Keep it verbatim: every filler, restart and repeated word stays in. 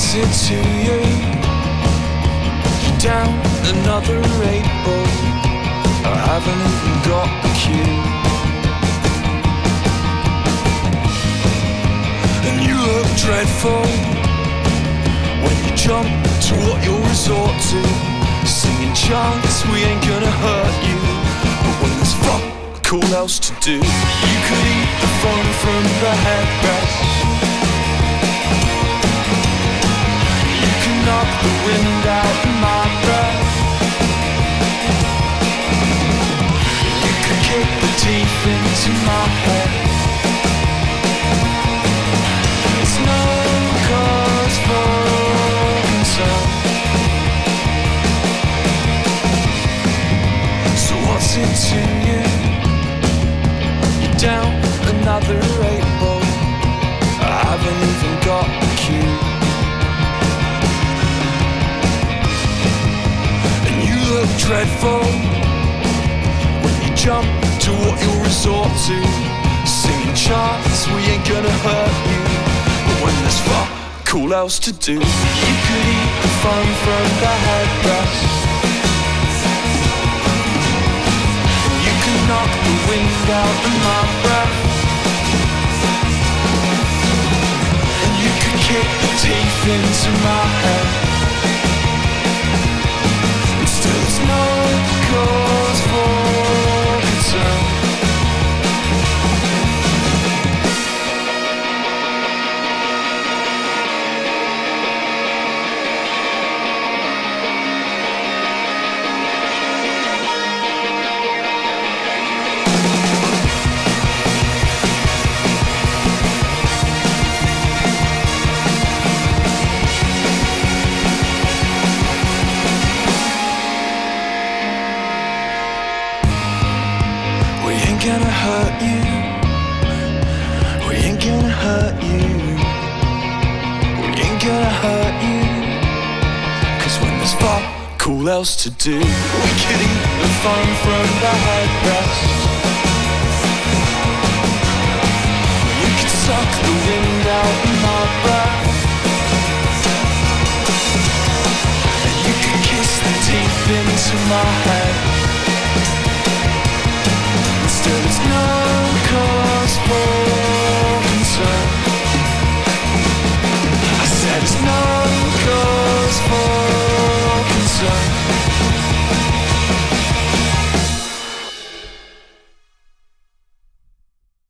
what's it to you? You're down another eight ball. I haven't even got the cue. And you look dreadful when you jump to what you'll resort to. Singing chants, we ain't gonna hurt you. But when there's fuck all else to do, you could eat the phone from the headrest. You can knock the wind out of my breath. You could kick the teeth into my head. It's no cause for concern. So what's it to you? You're down another eight ball. I haven't even got the cue. And you look dreadful when you jump to what you'll resort to. Singing chants, we ain't gonna hurt you. But when there's fuck all else to do, you could eat the fun from the headrest. You can knock the wind out of my breath. And you could kick the teeth into my head. And still there's no cause for concern. Gonna hurt you. We ain't gonna hurt you. We ain't gonna hurt you. Cause when there's fuck all else to do, we could eat the fun from the headrest. You could suck the wind out of my breath. And you could kiss the teeth into my head.